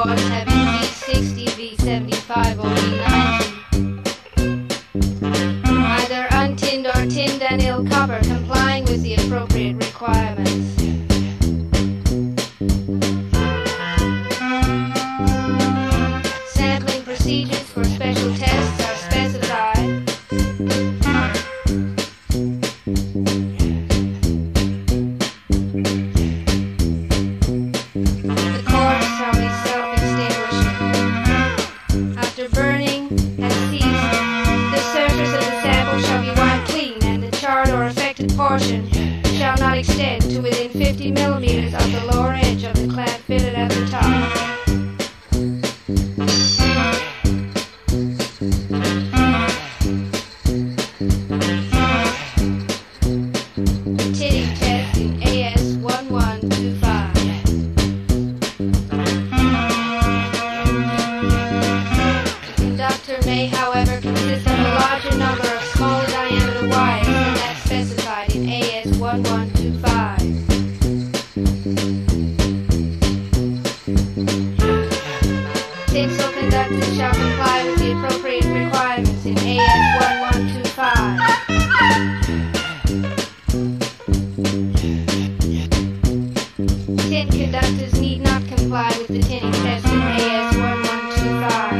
cords having V60, V75 or V90, either untinned or tinned anil copper, complying with the appropriate requirements. Sampling procedures for special tests are specified. The cords shall be self-extinguishing. After burning has ceased, the surface of the sample shall be wiped clean, and the charred or affected portion shall not extend to within 50 millimeters of the lower edge of the clamp fitted at the top. The tinning test in AS1125. The conductor may, however, consist of a larger number of smaller diameter wires than that specified in AS1125. Tinsel conductors shall comply with the appropriate requirements in AS1125. Tin conductors need not comply with the tinning test in AS1125.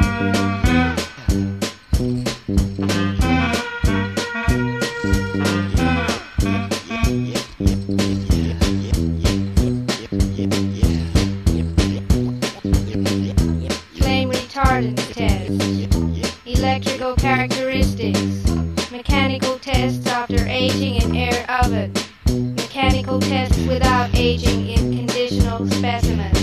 Flame retardant test. Electrical characteristics. Mechanical tests after aging in air oven. Mechanical tests without aging in conditional specimens.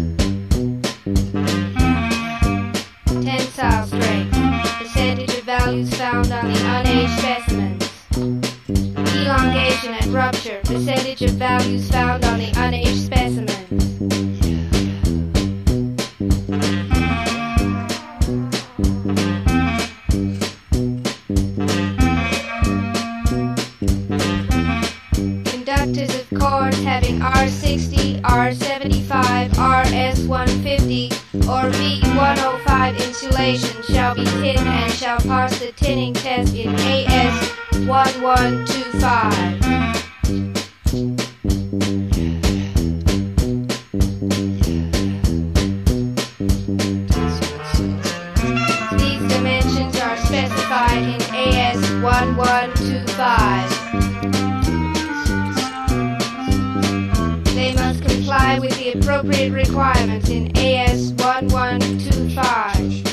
Tensile strength. Percentage of values found on the unaged specimens. Elongation and rupture. Percentage of values found on the unaged specimens. Conductors of cords having R60, R75, RS150, or V105 insulation shall be tinned and shall pass the tinning test in AS1125. These dimensions are specified in AS1125. They must comply with the appropriate requirements in AS1125.